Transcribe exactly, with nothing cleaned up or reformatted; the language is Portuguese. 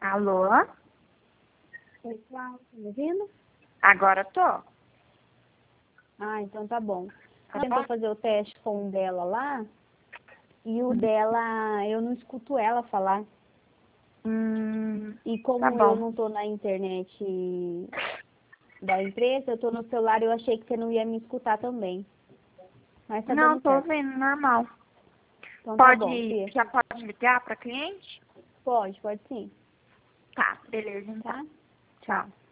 Alô? Oi, Cláudia, tá me ouvindo? Agora tô. Ah, então tá bom. Tá Ela tentou bom? fazer o teste com o dela lá, e o dela, eu não escuto ela falar. Hum, E tá como eu bom. não tô na internet da empresa, eu tô no celular, eu achei que você não ia me escutar também. Mas tá Não, dando tô certo. ouvindo, normal. Então tá bom, Pode, Fia. já pode ligar pra cliente? Pode, pode sim, Tá, beleza então. tá? Tchau. Tchau.